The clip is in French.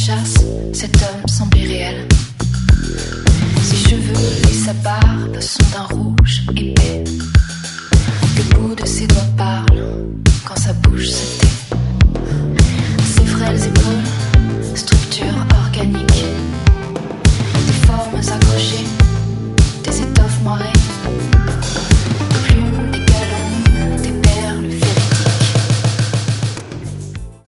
chasse, cet homme semble irréel. Ses cheveux et sa barbe sont d'un rouge épais. Le bout de ses doigts parle